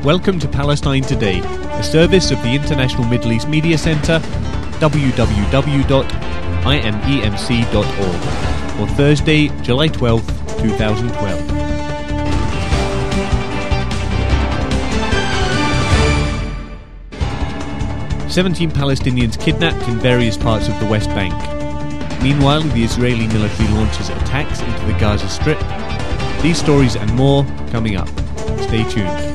Welcome to Palestine Today, a service of the International Middle East Media Centre, www.imemc.org, for Thursday, July 12th, 2012. "17 Palestinians kidnapped in various parts of the West Bank." Meanwhile, the Israeli military launches attacks into the Gaza Strip. These stories and more coming up. Stay tuned.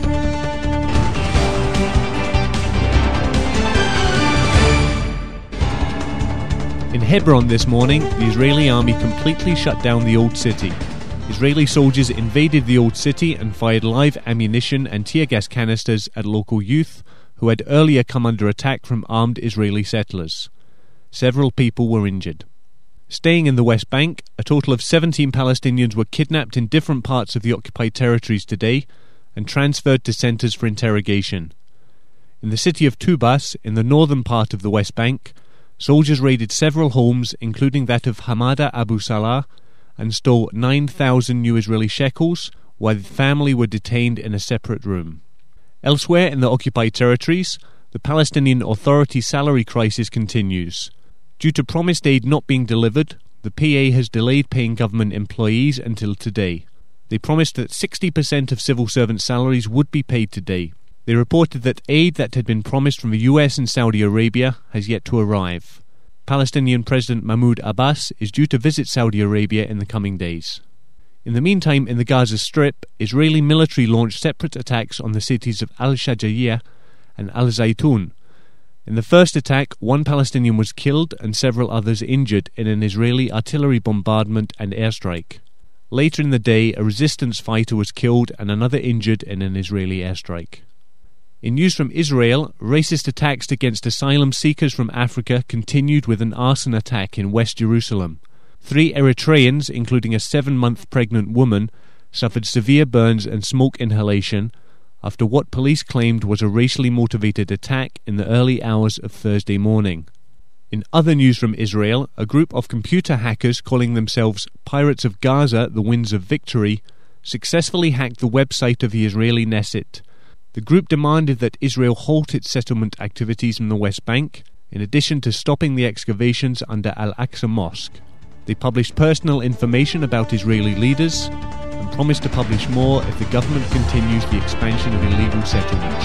In Hebron this morning, the Israeli army completely shut down the old city. Israeli soldiers invaded the old city and fired live ammunition and tear gas canisters at local youth who had earlier come under attack from armed Israeli settlers. Several people were injured. Staying in the West Bank, a total of 17 Palestinians were kidnapped in different parts of the occupied territories today and transferred to centres for interrogation. In the city of Tubas, in the northern part of the West Bank, soldiers raided several homes, including that of Hamada Abu Salah, and stole 9,000 new Israeli shekels, while the family were detained in a separate room. Elsewhere in the occupied territories, the Palestinian Authority salary crisis continues. Due to promised aid not being delivered, the PA has delayed paying government employees until today. They promised that 60% of civil servant salaries would be paid today. They reported that aid that had been promised from the US and Saudi Arabia has yet to arrive. Palestinian President Mahmoud Abbas is due to visit Saudi Arabia in the coming days. In the meantime, in the Gaza Strip, Israeli military launched separate attacks on the cities of Al-Shaja'iyah and Al-Zaytun. In the first attack, one Palestinian was killed and several others injured in an Israeli artillery bombardment and airstrike. Later in the day, a resistance fighter was killed and another injured in an Israeli airstrike. In news from Israel, racist attacks against asylum seekers from Africa continued with an arson attack in West Jerusalem. 3 Eritreans, including a 7-month pregnant woman, suffered severe burns and smoke inhalation after what police claimed was a racially motivated attack in the early hours of Thursday morning. In other news from Israel, a group of computer hackers calling themselves Pirates of Gaza, the Winds of Victory, successfully hacked the website of the Israeli Knesset. The group demanded that Israel halt its settlement activities in the West Bank, in addition to stopping the excavations under Al-Aqsa Mosque. They published personal information about Israeli leaders and promised to publish more if the government continues the expansion of illegal settlements.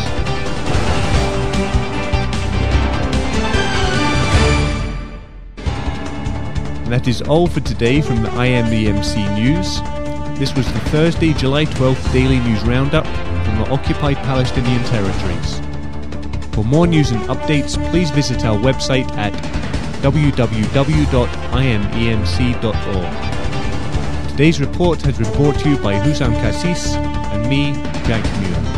And that is all for today from the IMEMC News. This was the Thursday, July 12th Daily News Roundup from the occupied Palestinian territories. For more news and updates, please visit our website at www.imemc.org. Today's report has been brought to you by Husam Kassis and me, Jack Muir.